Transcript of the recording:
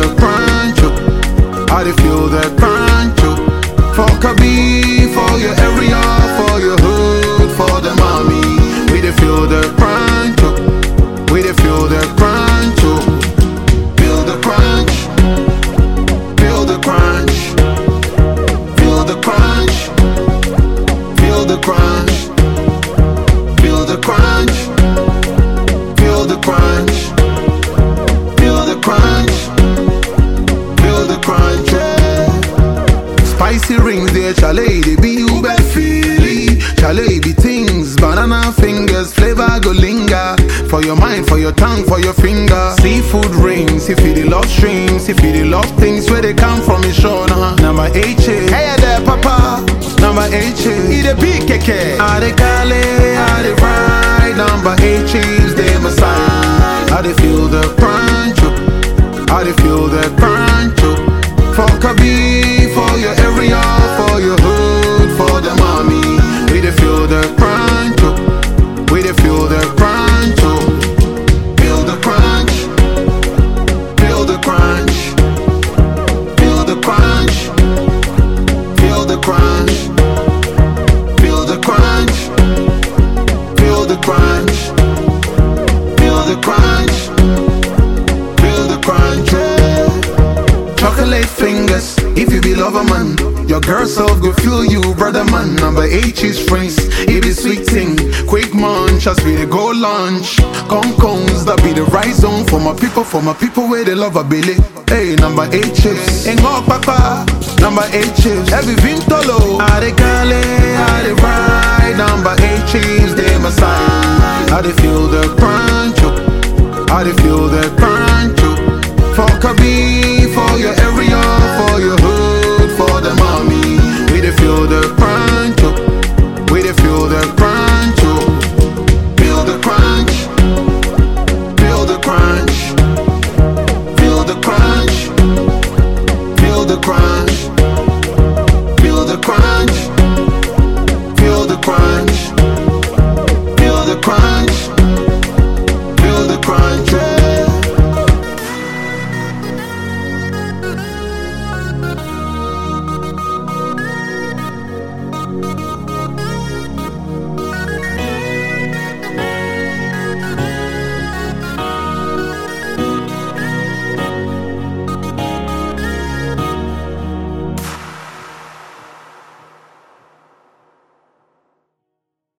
the crunch, oh. I dey feel the crunch, oh. For Kabi, for your area, for your hood, for the mommy. We dey feel the crunch, oh. We dey feel the crunch, oh. Feel the crunch, feel the crunch, feel the crunch, feel the crunch, feel the crunch, feel the crunch, feel the crunch, feel the crunch, yeah. Spicy rings there, chalet, they be ube feely. Chalet be things, banana fingers, flavor go linger. For your mind, for your tongue, for your finger. Seafood rings, if you dey love streams, if you dey love things where they come from, it's sure, Number H, hey there, papa. Number H, eat a BKK. I dey Cali, I dey ride. Number H is they my side. I dey feel the crunch, oh. I dey feel the crunch, oh. For Kabi, for your area, for your hood, for the mommy. We dey feel the crunch, oh. We dey feel the crunch, oh. Feel the crunch, feel the crunch, feel the crunch, feel the crunch, feel the crunch, feel the crunch, feel the crunch, feel the crunch, yeah. Chocolate fingers, if you be lover man, your girl self go feel you, brother man. Number H is friends, it be sweet thing. Quick munch, as we dey go lunch. Cones, that be the right zone for my people where they love a Billy. Hey, number 8 chips, ain't go papa. Number 8 chips, every vintolo. I dey Cali, I dey ride. Number 8 chips, they my side. I dey feel the crunch, oh. I dey feel the crunch, oh. For Kabi, for your area, for your hood, for the mommy. We dey feel the